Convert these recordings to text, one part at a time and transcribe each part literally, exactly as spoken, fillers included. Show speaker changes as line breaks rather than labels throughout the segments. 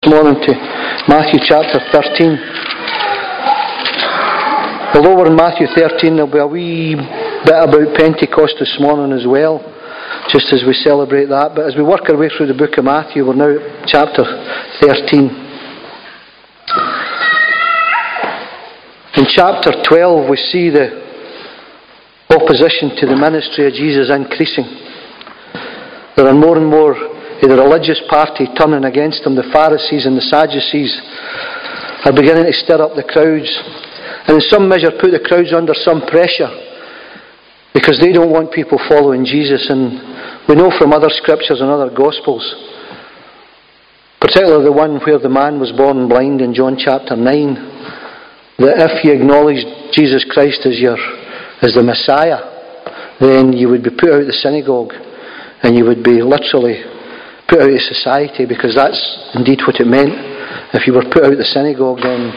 morning to Matthew chapter thirteen. Although we're in Matthew thirteen, there'll be a wee bit about Pentecost this morning as well, just as we celebrate that. But as we work our way through the book of Matthew, we're now at chapter thirteen. In chapter twelve, we see the opposition to the ministry of Jesus increasing. There are more and more of the religious party turning against him. The Pharisees and the Sadducees are beginning to stir up the crowds, and in some measure put the crowds under some pressure, because they don't want people following Jesus. And we know from other scriptures and other Gospels, particularly the one where the man was born blind in John chapter nine, that if you acknowledge Jesus Christ as your as the Messiah, then you would be put out of the synagogue, and you would be literally put out of society, because that's indeed what it meant. If you were put out of the synagogue, then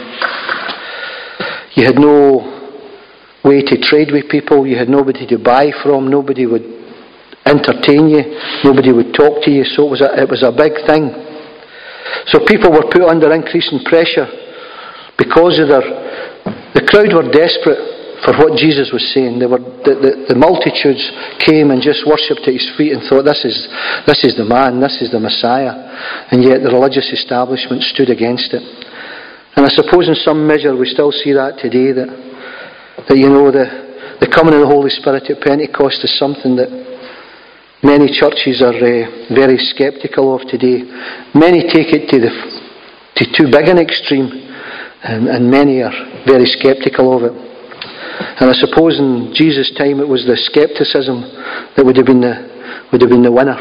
you had no way to trade with people, you had nobody to buy from, nobody would entertain you, nobody would talk to you, so it was a, it was a big thing. So people were put under increasing pressure because of their... The crowd were desperate for what Jesus was saying. They were, the, the, the multitudes came and just worshipped at his feet and thought, this is, this is the man, this is the Messiah. And yet the religious establishment stood against it. And I suppose in some measure we still see that today, that, that you know, the, the coming of the Holy Spirit at Pentecost is something that many churches are uh, very sceptical of today. Many take it to, the, to too big an extreme, and, and many are very sceptical of it. And I suppose in Jesus' time it was the scepticism that would have been the would have been the winner.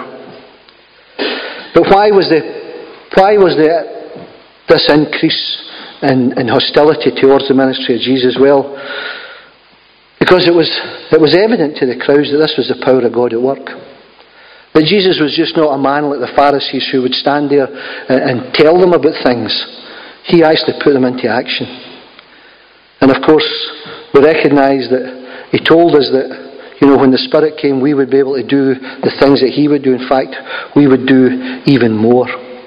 But why was the why was the this increase in, in hostility towards the ministry of Jesus? Well, because it was it was evident to the crowds that this was the power of God at work. That Jesus was just not a man like the Pharisees who would stand there and, and tell them about things. He actually put them into action. And of course, we recognise that he told us that, you know, when the Spirit came, we would be able to do the things that he would do. In fact, we would do even more.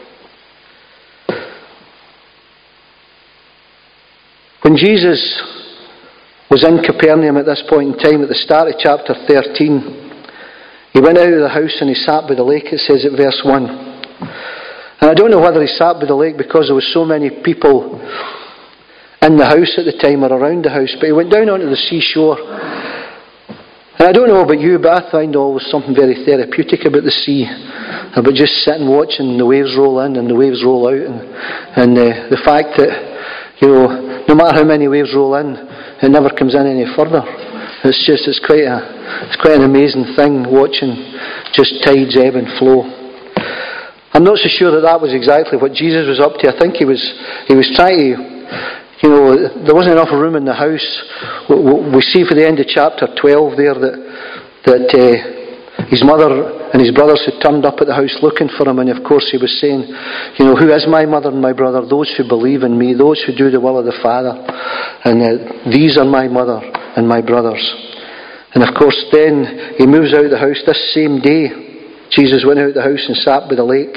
When Jesus was in Capernaum at this point in time, at the start of chapter thirteen, he went out of the house and he sat by the lake, it says at verse one. And I don't know whether he sat by the lake because there were so many people in the house at the time or around the house, but he went down onto the seashore. And I don't know about you, but I find always something very therapeutic about the sea, about just sitting watching the waves roll in and the waves roll out, and, and uh, the fact that, you know, no matter how many waves roll in, it never comes in any further. It's just, it's quite a, it's quite an amazing thing watching just tides ebb and flow. I'm not so sure that that was exactly what Jesus was up to. I think he was, he was trying to, you know, there wasn't enough room in the house. We see for the end of chapter twelve there that that uh, his mother and his brothers had turned up at the house looking for him, and of course he was saying, you know, who is my mother and my brother? Those who believe in me, those who do the will of the Father. And uh, these are my mother and my brothers. And of course then he moves out of the house. This same day, Jesus went out of the house and sat by the lake.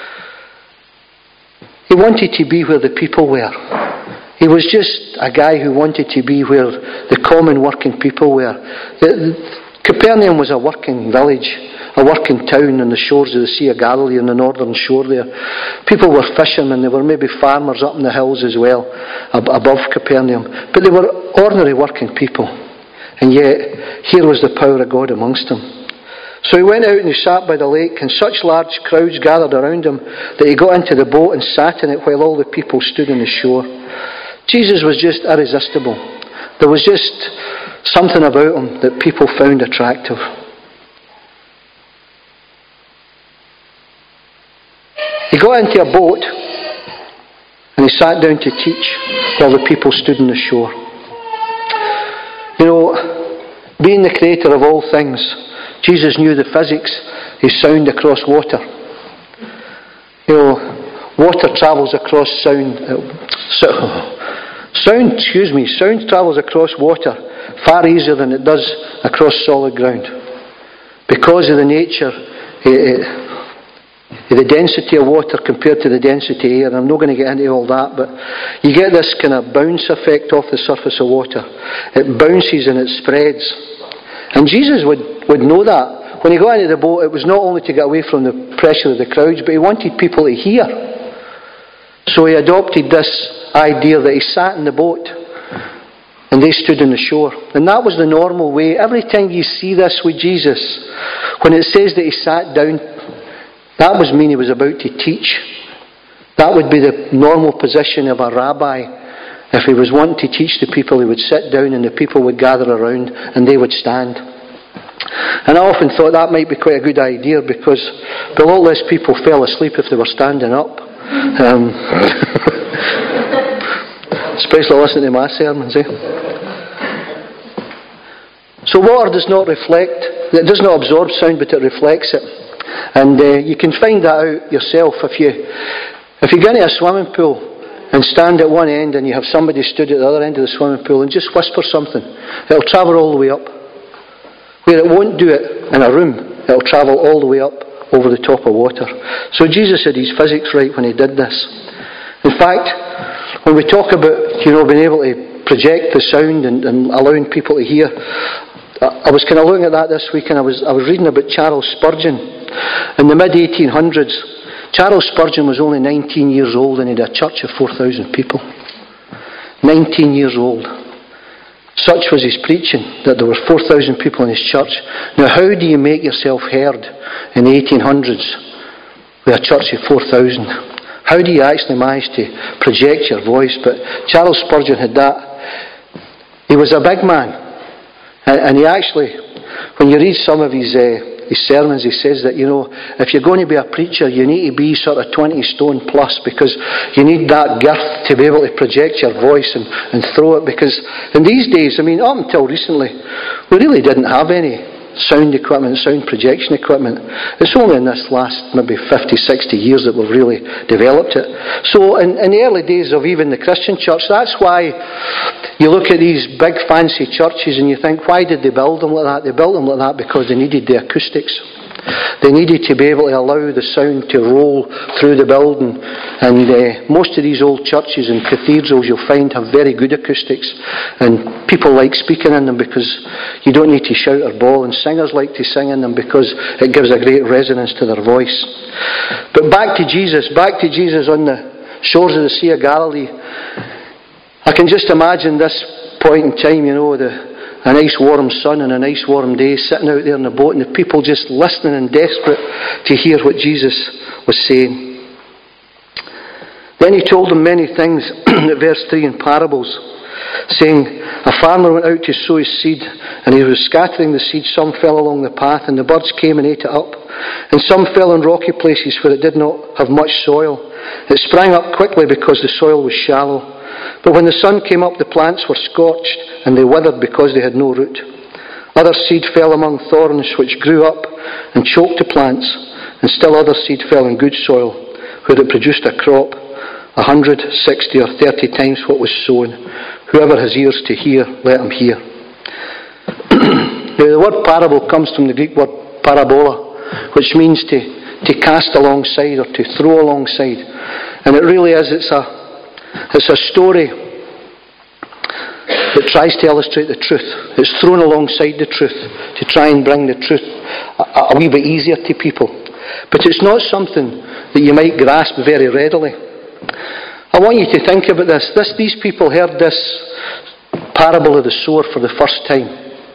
He wanted to be where the people were. He was just a guy who wanted to be where the common working people were. The, the, Capernaum was a working village, a working town on the shores of the Sea of Galilee, on the northern shore there. People were fishermen, there were maybe farmers up in the hills as well, ab- above Capernaum. But they were ordinary working people. And yet, here was the power of God amongst them. So he went out and he sat by the lake, and such large crowds gathered around him that he got into the boat and sat in it while all the people stood on the shore. Jesus was just irresistible. There was just something about him that people found attractive. He got into a boat and he sat down to teach while the people stood on the shore. You know, being the creator of all things, Jesus knew the physics of sound across water. You know, water travels across sound. Uh, so, sound, excuse me, sound travels across water far easier than it does across solid ground, because of the nature. It, it, the density of water compared to the density of air. I'm not going to get into all that, but you get this kind of bounce effect off the surface of water. It bounces and it spreads. And Jesus would, would know that. When he got into the boat, it was not only to get away from the pressure of the crowds, but he wanted people to hear. So he adopted this idea that he sat in the boat and they stood on the shore. And that was the normal way. Every time you see this with Jesus, when it says that he sat down, that was mean he was about to teach. That would be the normal position of a rabbi. If he was wanting to teach the people, he would sit down and the people would gather around and they would stand. And I often thought that might be quite a good idea, because a lot less people fell asleep if they were standing up. Um, especially listening to my sermons, eh? So water does not reflect, it does not absorb sound, but it reflects it. And uh, you can find that out yourself. If you if you go into a swimming pool and stand at one end and you have somebody stood at the other end of the swimming pool and just whisper something, it'll travel all the way up. Where it won't do it in a room, it'll travel all the way up over the top of water. So Jesus had his physics right when he did this. In fact, when we talk about, you know, being able to project the sound and, and allowing people to hear, I was kind of looking at that this week, and I was I was reading about Charles Spurgeon. In the mid eighteen hundreds, Charles Spurgeon was only nineteen years old and he had a church of four thousand people. nineteen years old. Such was his preaching, that there were four thousand people in his church. Now, how do you make yourself heard in the eighteen hundreds with a church of four thousand? How do you actually manage to project your voice? But Charles Spurgeon had that. He was a big man. And he actually, when you read some of his, uh, his sermons, he says that, you know, if you're going to be a preacher, you need to be sort of twenty stone plus, because you need that girth to be able to project your voice and, and throw it. Because in these days, I mean, up until recently, we really didn't have any sound equipment, sound projection equipment. It's only in this last maybe fifty, sixty years that we've really developed it. So in, in the early days of even the Christian church, that's why you look at these big fancy churches and you think, why did they build them like that? They built them like that because they needed the acoustics. They needed to be able to allow the sound to roll through the building. And uh, most of these old churches and cathedrals you'll find have very good acoustics. And people like speaking in them because you don't need to shout or bawl. And singers like to sing in them because it gives a great resonance to their voice. But back to Jesus, back to Jesus on the shores of the Sea of Galilee. I can just imagine this point in time, you know, the a nice warm sun and a nice warm day, sitting out there in the boat, and the people just listening and desperate to hear what Jesus was saying. Then he told them many things, at verse three, in parables, saying, a farmer went out to sow his seed, and he was scattering the seed. Some fell along the path, and the birds came and ate it up. And some fell in rocky places where it did not have much soil. It sprang up quickly because the soil was shallow. But when the sun came up, the plants were scorched, and they withered because they had no root. Other seed fell among thorns, which grew up and choked the plants. And still other seed fell in good soil, where it produced a crop, a hundred, sixty, or thirty times what was sown. Whoever has ears to hear, let him hear. Now, the word parable comes from the Greek word parabola, which means to, to cast alongside or to throw alongside. And it really is, it's a It's a story that tries to illustrate the truth. It's thrown alongside the truth to try and bring the truth a, a wee bit easier to people. But it's not something that you might grasp very readily. I want you to think about this. this these people heard this parable of the sower for the first time.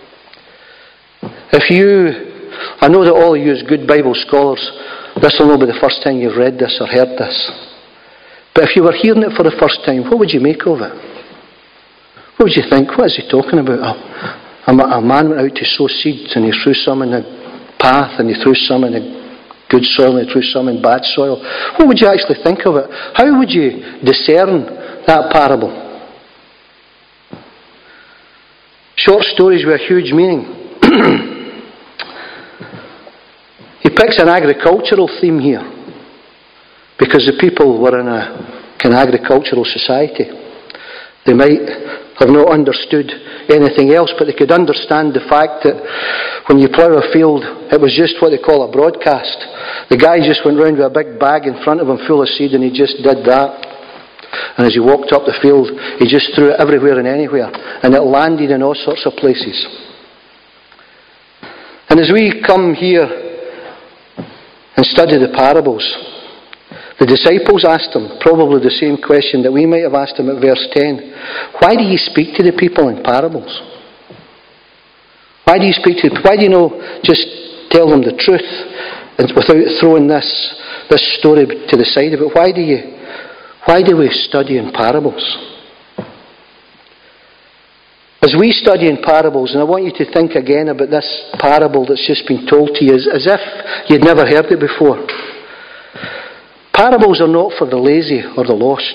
If you, I know that all of you as good Bible scholars, this will not be the first time you've read this or heard this. But if you were hearing it for the first time, what would you make of it? What would you think? What is he talking about? A, a man went out to sow seeds, and he threw some in the path, and he threw some in the good soil, and he threw some in bad soil. What would you actually think of it? How would you discern that parable? Short stories with a huge meaning. He picks an agricultural theme here, because the people were in a kind of agricultural society. They might have not understood anything else, but they could understand the fact that when you plough a field, it was just what they call a broadcast. The guy just went round with a big bag in front of him full of seed, and he just did that. And as he walked up the field, he just threw it everywhere and anywhere, and it landed in all sorts of places. And as we come here and study the parables, the disciples asked him probably the same question that we might have asked him at verse ten. Why do you speak to the people in parables? Why do you speak to them? Why do you not just tell them the truth and without throwing this, this story to the side of it? Why do you, why do we study in parables? As we study in parables, and I want you to think again about this parable that's just been told to you as, as if you'd never heard it before. Parables are not for the lazy or the lost.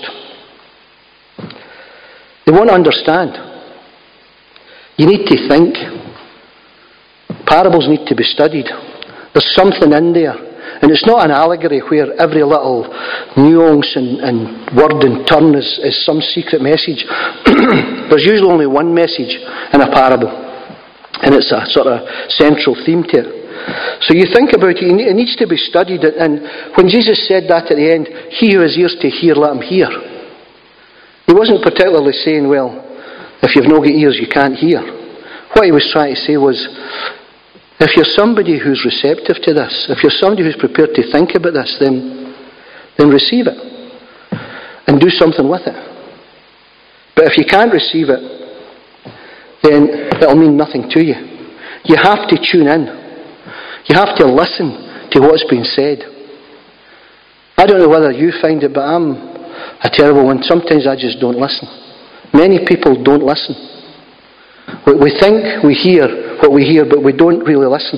They won't understand. You need to think. Parables need to be studied. There's something in there. And it's not an allegory where every little nuance and, and word and turn is, is some secret message. There's usually only one message in a parable. And it's a sort of central theme to it. So you think about it, it needs to be studied. And when Jesus said that at the end, he who has ears to hear, let him hear. He wasn't particularly saying, well, if you've not got ears, you can't hear. What he was trying to say was, if you're somebody who's receptive to this, if you're somebody who's prepared to think about this, then, then receive it. And do something with it. But if you can't receive it, then it'll mean nothing to you. You have to tune in. You have to listen to what's being said. I don't know whether you find it, but I'm a terrible one. Sometimes I just don't listen. Many people don't listen. We think we hear what we hear, but we don't really listen.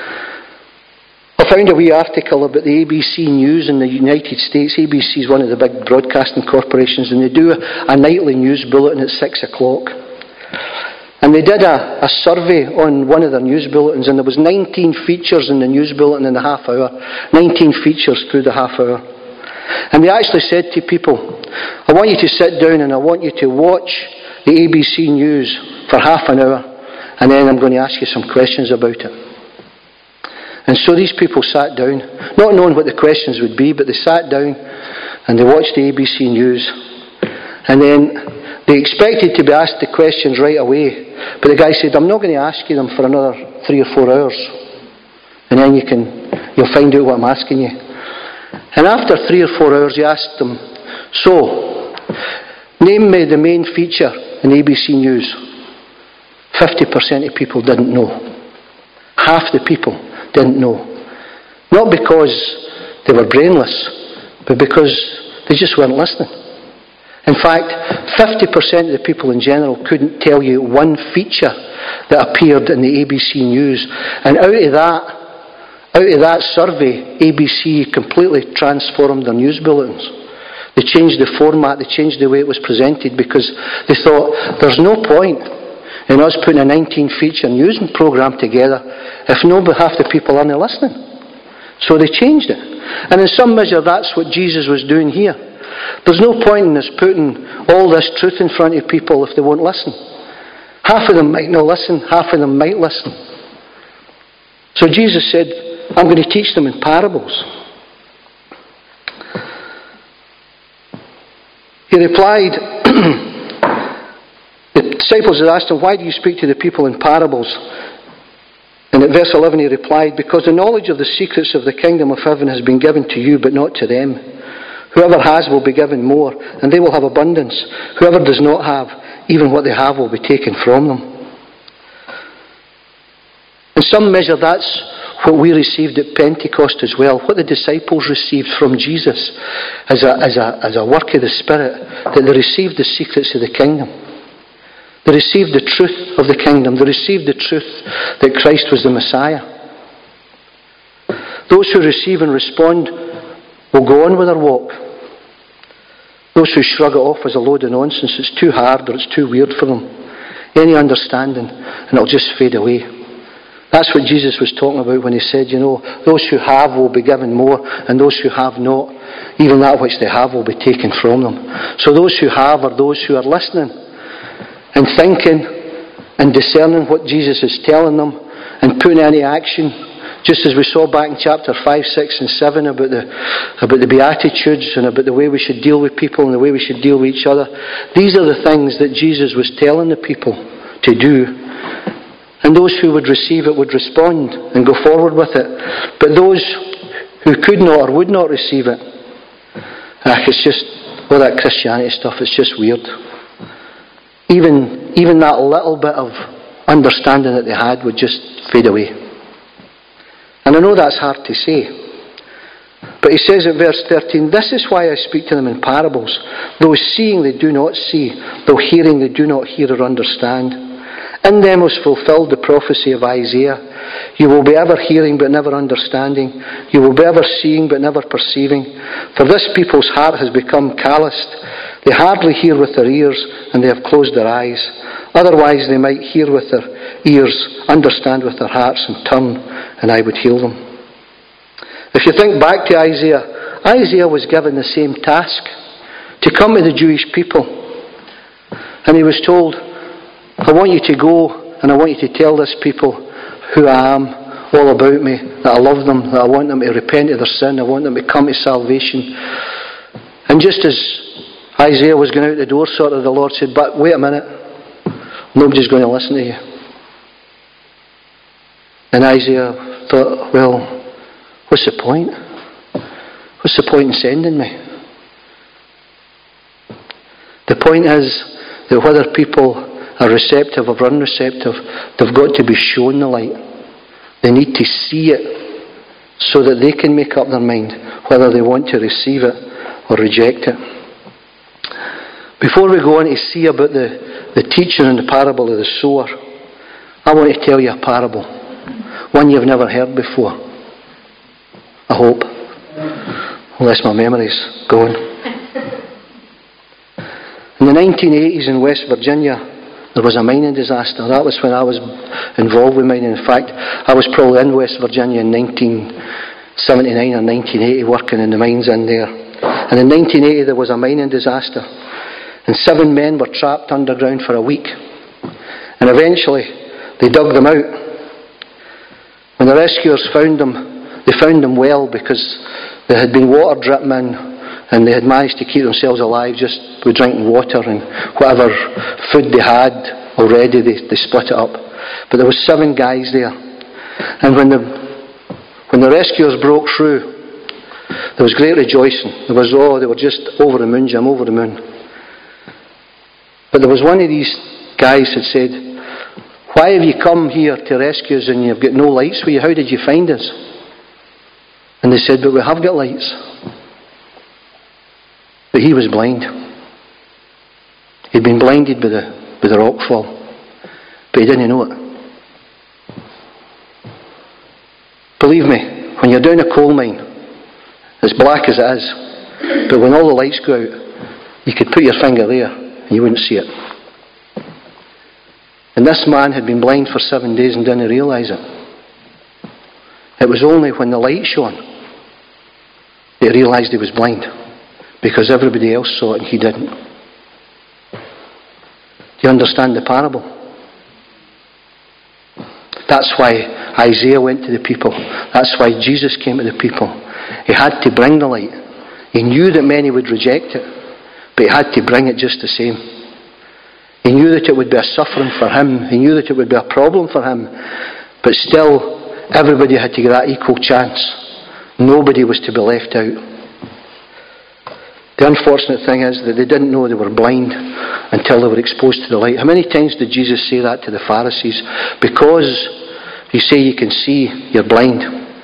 I found a wee article about the A B C News in the United States. A B C is one of the big broadcasting corporations, and they do a nightly news bulletin at six o'clock. And they did a, a survey on one of their news bulletins, and there was nineteen features in the news bulletin in the half hour. nineteen features through the half hour. And they actually said to people, I want you to sit down and I want you to watch the A B C News for half an hour, and then I'm going to ask you some questions about it. And so these people sat down, not knowing what the questions would be, but they sat down and they watched the A B C News. And then they expected to be asked the questions right away, but the guy said, I'm not going to ask you them for another three or four hours. And then you can, you'll find out what I'm asking you. And after three or four hours, he asked them, so, name me the main feature in A B C News. fifty percent of people didn't know. Half the people didn't know. Not because they were brainless, but because they just weren't listening. In fact, fifty percent of the people in general couldn't tell you one feature that appeared in the A B C News. And out of that, out of that survey, A B C completely transformed their news bulletins. They changed the format, they changed the way it was presented, because they thought, there's no point in us putting a nineteen feature news programme together if no half the people aren't listening. So they changed it. And in some measure, that's what Jesus was doing here. There's no point in us putting all this truth in front of people if they won't listen. Half of them might not listen, half of them might listen. So Jesus said, I'm going to teach them in parables. He replied, the disciples had asked him, why do you speak to the people in parables? And at verse eleven he replied, because the knowledge of the secrets of the kingdom of heaven has been given to you, but not to them. Whoever has will be given more, and they will have abundance. Whoever does not have, even what they have will be taken from them. In some measure, that's what we received at Pentecost as well. What the disciples received from Jesus as a, as a, as a work of the Spirit, that they received the secrets of the kingdom. They received the truth of the kingdom. They received the truth that Christ was the Messiah. Those who receive and respond will go on with their walk. Those who shrug it off as a load of nonsense, it's too hard or it's too weird for them. Any understanding, and it'll just fade away. That's what Jesus was talking about when he said, you know, those who have will be given more, and those who have not, even that which they have will be taken from them. So those who have are those who are listening. and thinking and discerning what Jesus is telling them and putting into action, just as we saw back in chapter five, six and seven about the, about the Beatitudes and about the way we should deal with people and the way we should deal with each other. These are the things that Jesus was telling the people to do. And those who would receive it would respond and go forward with it. But those who could not or would not receive it, ah, it's just, all that Christianity stuff, it's just weird. Even, even that little bit of understanding that they had would just fade away. And I know that's hard to say. But he says in verse thirteen, "This is why I speak to them in parables. Though seeing they do not see, though hearing they do not hear or understand. In them was fulfilled the prophecy of Isaiah. You will be ever hearing but never understanding. You will be ever seeing but never perceiving. For this people's heart has become calloused. They hardly hear with their ears, and they have closed their eyes. Otherwise they might hear with their ears, understand with their hearts, and turn, and I would heal them." If you think back to Isaiah, Isaiah was given the same task, to come to the Jewish people. And he was told, "I want you to go, and I want you to tell this people who I am, all about me, that I love them, that I want them to repent of their sin, I want them to come to salvation." And just as Isaiah was going out the door, sort of, the Lord said, "But wait a minute, nobody's going to listen to you." And Isaiah thought, well, what's the point? What's the point in sending me? The point is that whether people are receptive or unreceptive, they've got to be shown the light. They need to see it so that they can make up their mind whether they want to receive it or reject it. Before we go on to see about the, the teaching and the parable of the sower, I want to tell you a parable. One you've never heard before. I hope. Unless my memory's going. In the nineteen eighties in West Virginia, there was a mining disaster. That was when I was involved with mining. In fact, I was probably in West Virginia in nineteen seventy-nine or nineteen eighty working in the mines in there. And in nineteen eighty there was a mining disaster. And seven men were trapped underground for a week. And eventually they dug them out. When the rescuers found them, they found them well because there had been water dripping in, and they had managed to keep themselves alive just with drinking water, and whatever food they had already, they, they split it up. But there was seven guys there. And when the, when the rescuers broke through, there was great rejoicing. There was, oh, they were just over the moon, Jim, over the moon. But there was one of these guys that said, "Why have you come here to rescue us and you've got no lights with you? How did you find us?" And they said, "But we have got lights." But he was blind. He'd been blinded by the, by the rockfall. But he didn't know it. Believe me, when you're down a coal mine, as black as it is, but when all the lights go out, you could put your finger there and you wouldn't see it. And this man had been blind for seven days and didn't realise it. It was only when the light shone that he realised he was blind, because everybody else saw it and he didn't. Do you understand the parable? That's why Isaiah went to the people. That's why Jesus came to the people. He had to bring the light. He knew that many would reject it, but he had to bring it just the same. He knew that it would be a suffering for him. He knew that it would be a problem for him. But still, everybody had to get that equal chance. Nobody was to be left out. The unfortunate thing is that they didn't know they were blind until they were exposed to the light. How many times did Jesus say that to the Pharisees? Because you say you can see, you're blind.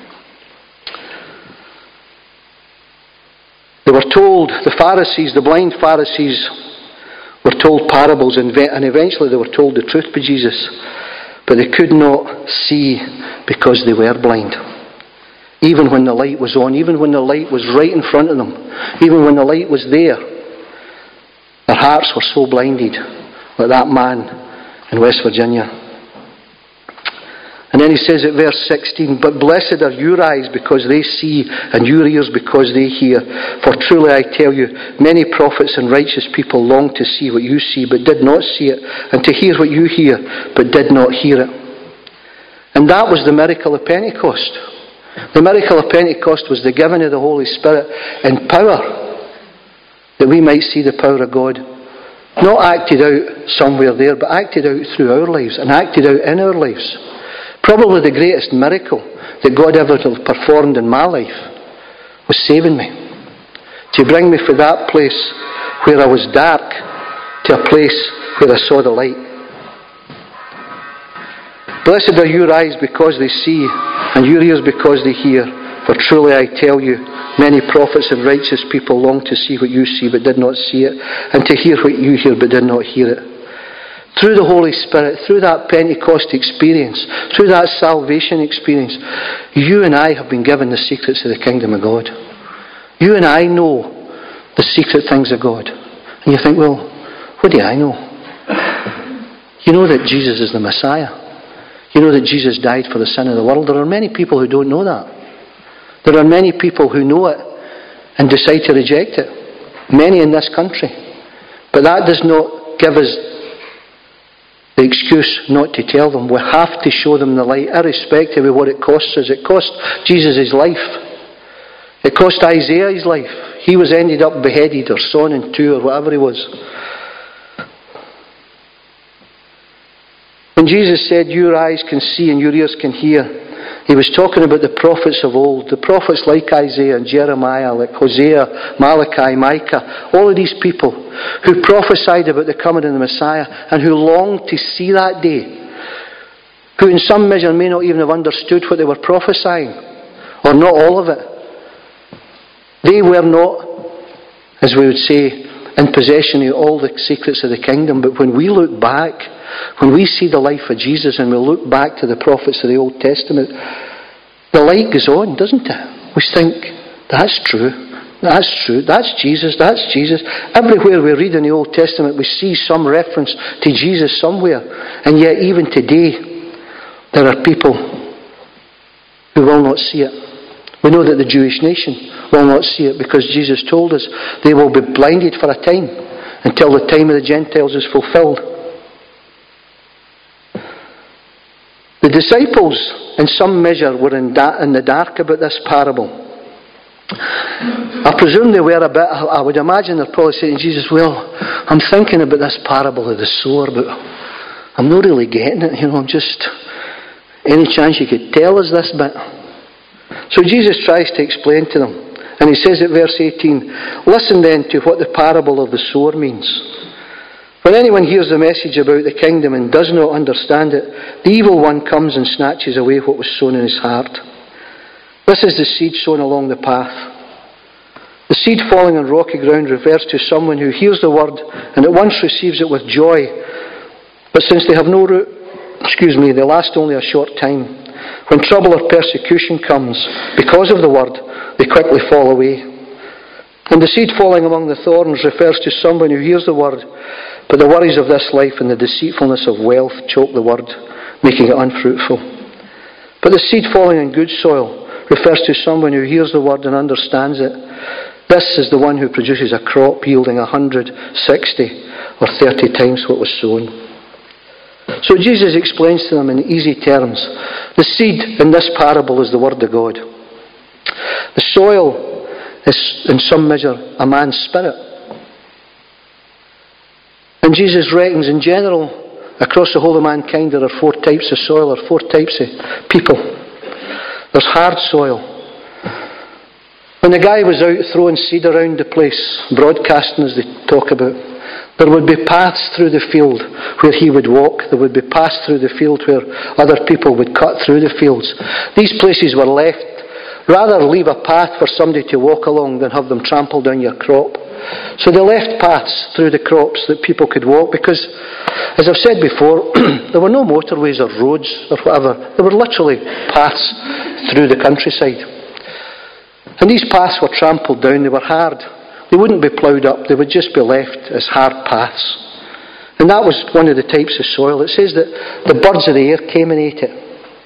They were told, the Pharisees, the blind Pharisees, were told parables, and eventually they were told the truth by Jesus. But they could not see because they were blind. Even when the light was on, even when the light was right in front of them, even when the light was there, their hearts were so blinded, like that man in West Virginia. And then he says at verse sixteen, but blessed are your eyes because they see, and your ears because they hear. For truly I tell you, many prophets and righteous people longed to see what you see, but did not see it, and to hear what you hear, but did not hear it. And that was the miracle of Pentecost. The miracle of Pentecost was the giving of the Holy Spirit in power, that we might see the power of God. Not acted out somewhere there, but acted out through our lives, and acted out in our lives. Probably the greatest miracle that God ever performed in my life was saving me. To bring me from that place where I was dark to a place where I saw the light. Blessed are your eyes because they see, and your ears because they hear. For truly I tell you, many prophets and righteous people long to see what you see but did not see it, and to hear what you hear but did not hear it. Through the Holy Spirit, through that Pentecost experience, through that salvation experience, you and I have been given the secrets of the kingdom of God. You and I know the secret things of God. And you think, well, what do I know? You know that Jesus is the Messiah. You know that Jesus died for the sin of the world. There are many people who don't know that. There are many people who know it and decide to reject it. Many in this country. But that does not give us the excuse not to tell them. We have to show them the light, irrespective of what it costs us. It cost Jesus his life. It cost Isaiah his life. He was ended up beheaded or sawn in two or whatever he was. When Jesus said, your eyes can see and your ears can hear, he was talking about the prophets of old. The prophets like Isaiah and Jeremiah, like Hosea, Malachi, Micah. All of these people who prophesied about the coming of the Messiah and who longed to see that day. Who in some measure may not even have understood what they were prophesying. Or not all of it. They were not, as we would say, in possession of all the secrets of the kingdom. But when we look back, when we see the life of Jesus and we look back to the prophets of the Old Testament, the light goes on, doesn't it? We think, that's true, that's true, that's Jesus, that's Jesus. Everywhere we read in the Old Testament, we see some reference to Jesus somewhere. And yet even today, there are people who will not see it. We know that the Jewish nation will not see it because Jesus told us they will be blinded for a time until the time of the Gentiles is fulfilled. The disciples, in some measure, were in, da- in the dark about this parable. I presume they were a bit, I would imagine they're probably saying to Jesus, well, I'm thinking about this parable of the sower, but I'm not really getting it, you know, I'm just, any chance you could tell us this bit? So Jesus tries to explain to them, and he says at verse eighteen, listen then to what the parable of the sower means. When anyone hears the message about the kingdom and does not understand it, the evil one comes and snatches away what was sown in his heart. This is the seed sown along the path. The seed falling on rocky ground refers to someone who hears the word and at once receives it with joy. But since they have no root, excuse me, they last only a short time. When trouble or persecution comes because of the word, they quickly fall away. And the seed falling among the thorns refers to someone who hears the word, but the worries of this life and the deceitfulness of wealth choke the word, making it unfruitful. But the seed falling in good soil refers to someone who hears the word and understands it. This is the one who produces a crop yielding a hundred, sixty, or thirty times what was sown. So Jesus explains to them in easy terms. The seed in this parable is the word of God. The soil is in some measure a man's spirit. And Jesus reckons in general, across the whole of mankind, there are four types of soil, or four types of people. There's hard soil. When the guy was out throwing seed around the place, broadcasting as they talk about, there would be paths through the field where he would walk. There would be paths through the field where other people would cut through the fields. These places were left. Rather leave a path for somebody to walk along than have them trample down your crop. So they left paths through the crops that people could walk because, as I've said before, there were no motorways or roads or whatever. There were literally paths through the countryside. And these paths were trampled down. They were hard. They wouldn't be ploughed up. They would just be left as hard paths. And that was one of the types of soil. It says that the birds of the air came and ate it.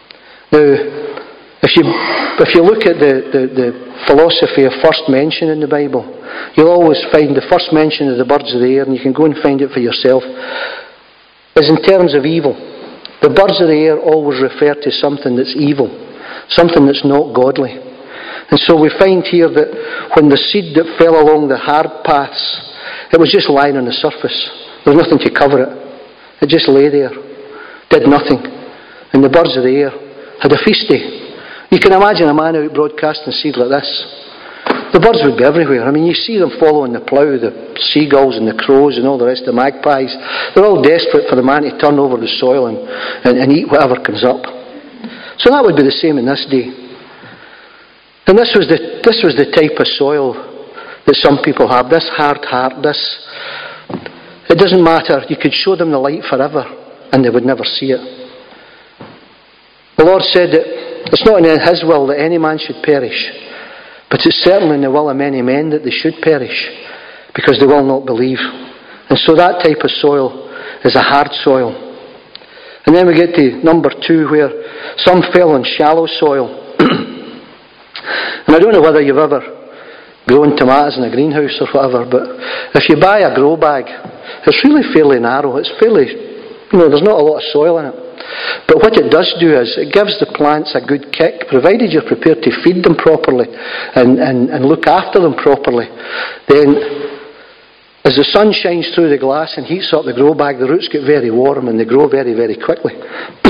Now, if you, if you look at the, the, the philosophy of first mention in the Bible, you'll always find the first mention of the birds of the air, and you can go and find it for yourself, is in terms of evil. The birds of the air always refer to something that's evil, something that's not godly. And so we find here that when the seed that fell along the hard paths, it was just lying on the surface. There was nothing to cover it. It just lay there, did nothing. And the birds of the air had a feast day. You can imagine a man out broadcasting seed like this. The birds would be everywhere. I mean, you see them following the plough, the seagulls and the crows and all the rest, the magpies. They're all desperate for the man to turn over the soil and, and, and eat whatever comes up. So that would be the same in this day. And this was the this was the type of soil that some people have, this hard heart, this... It doesn't matter. You could show them the light forever and they would never see it. The Lord said that it's not in His will that any man should perish, but it's certainly in the will of many men that they should perish, because they will not believe. And so that type of soil is a hard soil. And then we get to number two, where some fell on shallow soil. And I don't know whether you've ever grown tomatoes in a greenhouse or whatever, but if you buy a grow bag, it's really fairly narrow. It's fairly, you know, there's not a lot of soil in it. But what it does do is it gives the plants a good kick, provided you're prepared to feed them properly and, and, and look after them properly. Then, as the sun shines through the glass and heats up the grow bag, the roots get very warm and they grow very, very quickly.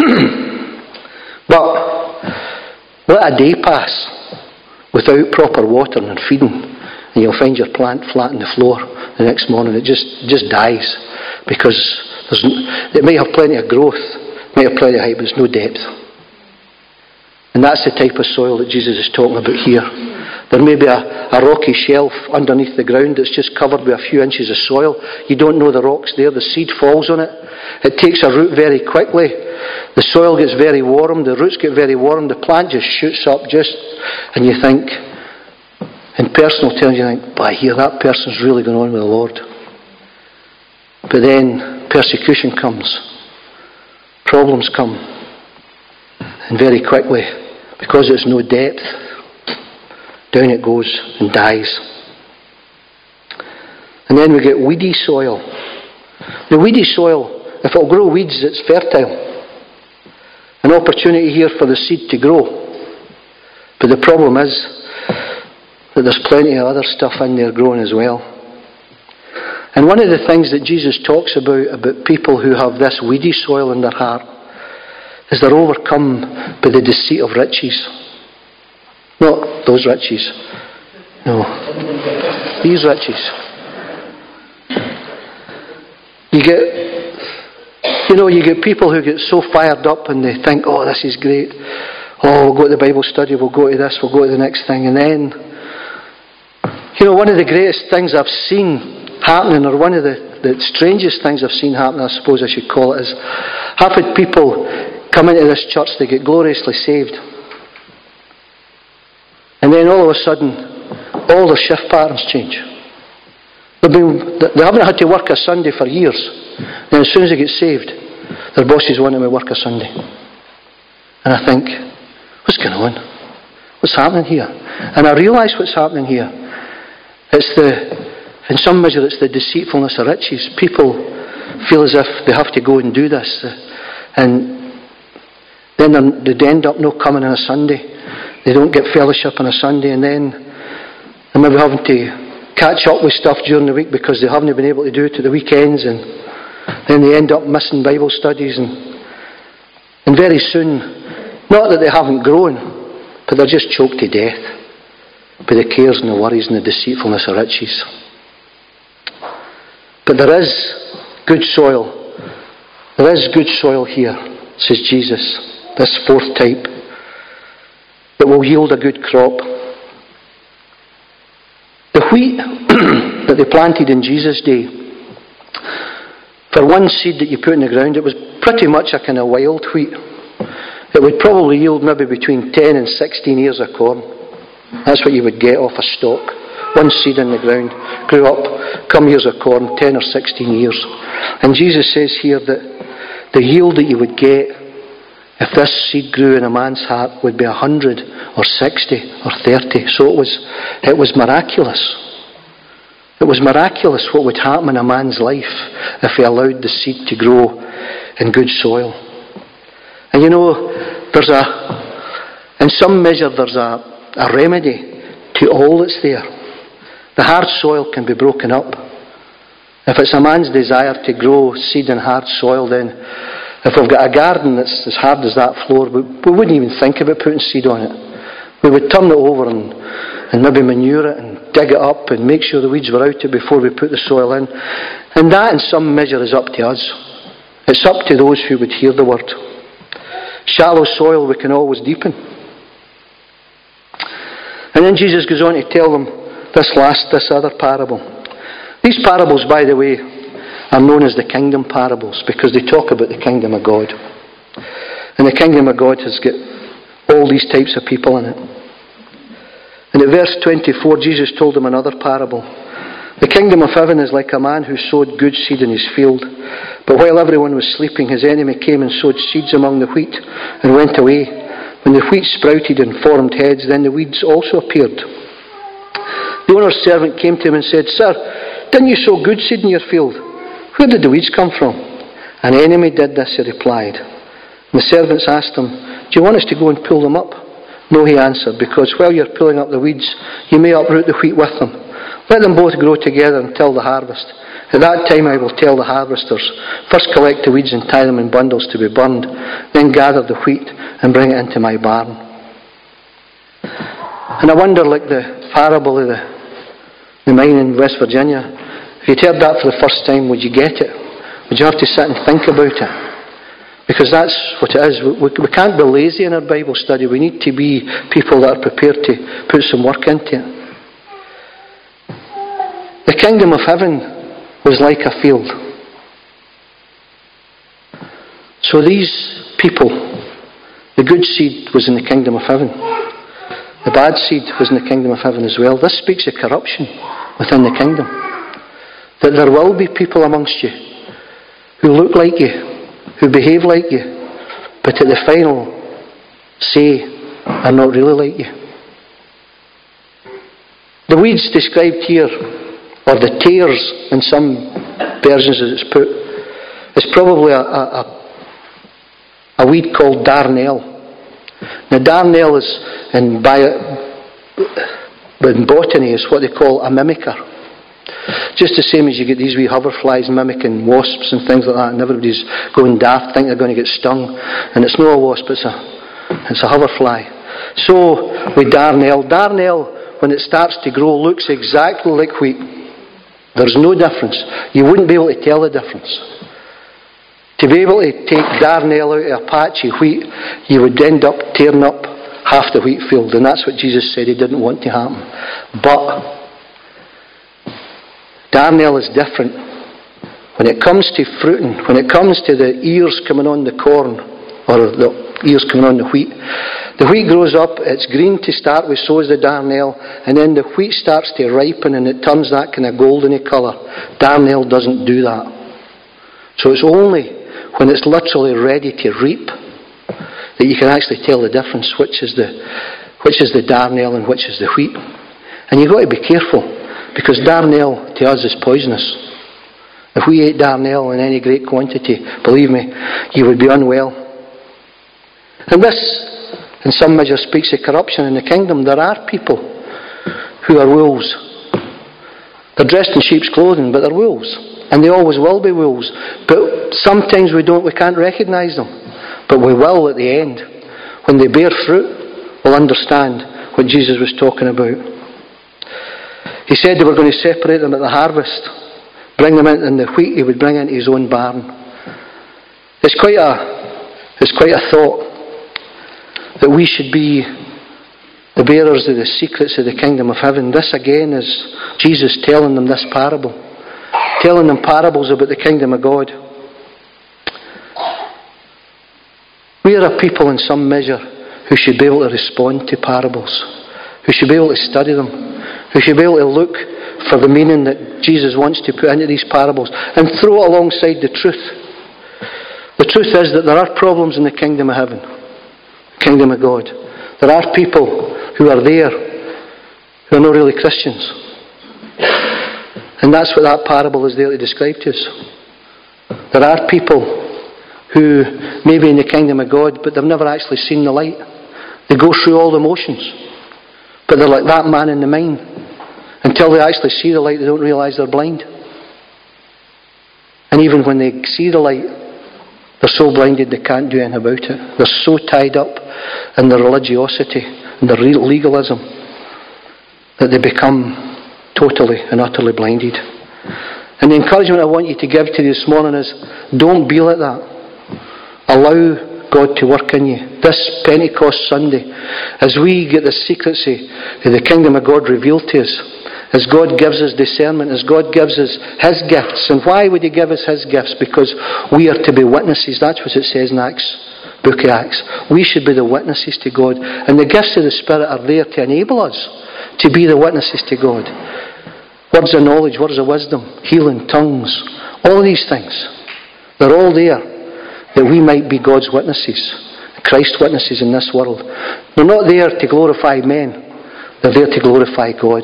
But let a day pass without proper watering and feeding, and you'll find your plant flat on the floor the next morning. It just, just dies, because there's, it may have plenty of growth, may have plenty of height, but there's no depth. And that's the type of soil that Jesus is talking about here. There may be a, a rocky shelf underneath the ground that's just covered with a few inches of soil. You don't know the rock's there. The seed falls on it. It takes a root very quickly. The soil gets very warm. The roots get very warm. The plant just shoots up just, and you think, in personal terms, you think, by here, that person's really going on with the Lord. But then persecution comes. Problems come. And very quickly, because there's no depth, down it goes and dies. And then we get weedy soil. The weedy soil, if it'll grow weeds, it's fertile. An opportunity here for the seed to grow. But the problem is that there's plenty of other stuff in there growing as well. And one of the things that Jesus talks about, about people who have this weedy soil in their heart, is they're overcome by the deceit of riches. Not those riches. No. These riches. You get, you know, you get people who get so fired up and they think, oh, this is great. Oh, we'll go to the Bible study, we'll go to this, we'll go to the next thing. And then, you know, one of the greatest things I've seen happening, or one of the, the strangest things I've seen happening, I suppose I should call it, is I've had people come into this church, they get gloriously saved. And then all of a sudden, all their shift patterns change. They've been, they haven't had to work a Sunday for years. And as soon as they get saved, their bosses want them to work a Sunday. And I think, what's going on? What's happening here? And I realise what's happening here. It's the, in some measure, it's the deceitfulness of riches. People feel as if they have to go and do this. And then they end up not coming on a Sunday. They don't get fellowship on a Sunday, and then they're maybe having to catch up with stuff during the week because they haven't been able to do it at the weekends, and then they end up missing Bible studies, and and very soon, not that they haven't grown, but they're just choked to death by the cares and the worries and the deceitfulness of riches. But there is good soil. There is good soil here, says Jesus, this fourth type, that will yield a good crop. The wheat that they planted in Jesus' day, for one seed that you put in the ground, it was pretty much a kind of wild wheat. It would probably yield maybe between ten and sixteen ears of corn. That's what you would get off a stalk. One seed in the ground, grew up, come ears of corn, ten or sixteen ears. And Jesus says here that the yield that you would get if this seed grew in a man's heart, would be a hundred or sixty or thirty. So it was, it was miraculous. It was miraculous what would happen in a man's life if he allowed the seed to grow in good soil. And you know, there's a, in some measure, there's a, a remedy to all that's there. The hard soil can be broken up. If it's a man's desire to grow seed in hard soil, then if we've got a garden that's as hard as that floor, we, we wouldn't even think about putting seed on it. We would turn it over and, and maybe manure it and dig it up and make sure the weeds were out of it before we put the soil in. And that in some measure is up to us. It's up to those who would hear the word. Shallow soil we can always deepen. And then Jesus goes on to tell them this last, this other parable. These parables, by the way, are known as the kingdom parables because they talk about the kingdom of God. And the kingdom of God has got all these types of people in it. And at verse twenty-four, Jesus told them another parable. The kingdom of heaven is like a man who sowed good seed in his field. But while everyone was sleeping, his enemy came and sowed seeds among the wheat and went away. When the wheat sprouted and formed heads, then the weeds also appeared. The owner's servant came to him and said, "Sir, didn't you sow good seed in your field? Where did the weeds come from?" "An enemy did this," he replied. And the servants asked him, "Do you want us to go and pull them up?" "No," he answered, "because while you're pulling up the weeds, you may uproot the wheat with them. Let them both grow together until the harvest. At that time I will tell the harvesters, first collect the weeds and tie them in bundles to be burned, then gather the wheat and bring it into my barn." And I wonder, like the parable of the, the mine in West Virginia, if you'd heard that for the first time, would you get it? Would you have to sit and think about it? Because that's what it is. We, we can't be lazy in our Bible study. We need to be people that are prepared to put some work into it. The kingdom of heaven was like a field. So these people, the good seed was in the kingdom of heaven. The bad seed was in the kingdom of heaven as well. This speaks of corruption within the kingdom. That there will be people amongst you who look like you, who behave like you, but at the final say are not really like you. The weeds described here, or the tares in some versions as it's put, is probably a, a, a weed called darnel. Now darnel is in, bio, in botany is what they call a mimicker. Just the same as you get these wee hoverflies mimicking wasps and things like that, and everybody's going daft, think they're going to get stung, and it's not a wasp, it's a, it's a hoverfly. So with darnel, darnel when it starts to grow looks exactly like wheat. There's no difference. You wouldn't be able to tell the difference. To be able to take darnel out of a patch of wheat, you would end up tearing up half the wheat field, and that's what Jesus said he didn't want to happen. But darnel is different. When it comes to fruiting, when it comes to the ears coming on the corn, or the ears coming on the wheat, the wheat grows up, it's green to start with, so is the darnel, and then the wheat starts to ripen and it turns that kind of goldeny colour. Darnel doesn't do that. So it's only when it's literally ready to reap that you can actually tell the difference, which is the which is the darnel and which is the wheat. And you've got to be careful, because darnel to us is poisonous. If we ate darnel in any great quantity, believe me, you would be unwell. And this, in some measure, speaks of corruption in the kingdom. There are people who are wolves. They're dressed in sheep's clothing, but they're wolves. And they always will be wolves. But sometimes we don't, we can't recognise them. But we will at the end. When they bear fruit, we'll understand what Jesus was talking about. He said they were going to separate them at the harvest, bring them in, and the wheat he would bring into his own barn. It's quite a, it's quite a thought that we should be the bearers of the secrets of the kingdom of heaven. This again is Jesus telling them this parable, telling them parables about the kingdom of God. We are a people in some measure who should be able to respond to parables, who should be able to study them, who should be able to look for the meaning that Jesus wants to put into these parables and throw it alongside the truth. The truth is that there are problems in the kingdom of heaven, the kingdom of God. There are people who are there who are not really Christians. And that's what that parable is there to describe to us. There are people who may be in the kingdom of God, but they've never actually seen the light. They go through all the motions, but they're like that man in the mine. Until they actually see the light, they don't realise they're blind. And even when they see the light, they're so blinded they can't do anything about it. They're so tied up in their religiosity and their legalism that they become totally and utterly blinded. And the encouragement I want you to give to you this morning is, don't be like that. Allow God to work in you. This Pentecost Sunday, as we get the secrecy of the kingdom of God revealed to us, as God gives us discernment, as God gives us His gifts. And why would He give us His gifts? Because we are to be witnesses. That's what it says in Acts, book of Acts. We should be the witnesses to God. And the gifts of the Spirit are there to enable us to be the witnesses to God. Words of knowledge, words of wisdom, healing, tongues, all of these things. They're all there that we might be God's witnesses, Christ's witnesses in this world. They're not there to glorify men. They're there to glorify God.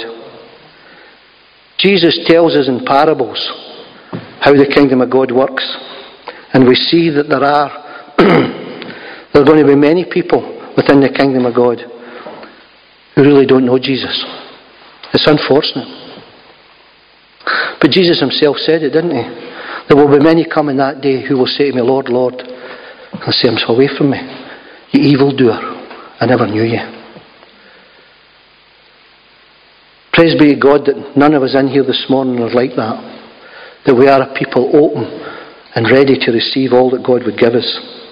Jesus tells us in parables how the kingdom of God works. And we see that there are there are going to be many people within the kingdom of God who really don't know Jesus. It's unfortunate. But Jesus Himself said it, didn't He? There will be many coming that day who will say to me, Lord, Lord. And I'll say, away from me, you evildoer. I never knew you. Praise be to God that none of us in here this morning are like that. That we are a people open and ready to receive all that God would give us.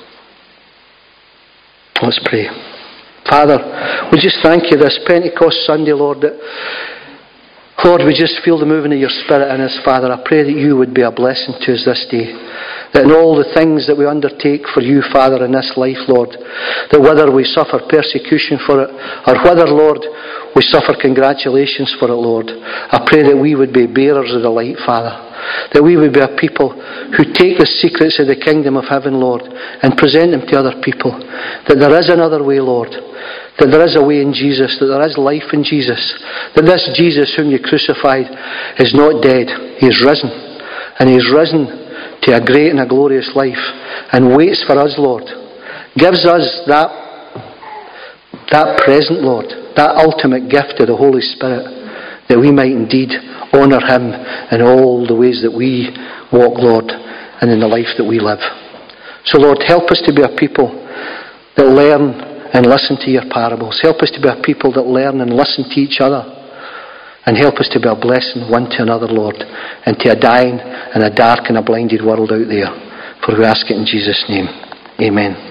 Let's pray. Father, we just thank You this Pentecost Sunday, Lord, that Lord, we just feel the moving of Your Spirit in us, Father. I pray that You would be a blessing to us this day. That in all the things that we undertake for You, Father, in this life, Lord, that whether we suffer persecution for it, or whether, Lord, we suffer congratulations for it, Lord, I pray that we would be bearers of the light, Father. That we would be a people who take the secrets of the kingdom of heaven, Lord, and present them to other people. That there is another way, Lord. That there is a way in Jesus, that there is life in Jesus, that this Jesus whom You crucified is not dead, He is risen, and He is risen to a great and a glorious life, and waits for us, Lord. Gives us that, that present, Lord, that ultimate gift of the Holy Spirit, that we might indeed honour Him in all the ways that we walk, Lord, and in the life that we live. So, Lord, help us to be a people that learn and listen to Your parables. Help us to be a people that learn and listen to each other. And help us to be a blessing one to another, Lord, and to a dying and a dark and a blinded world out there. For we ask it in Jesus' name. Amen.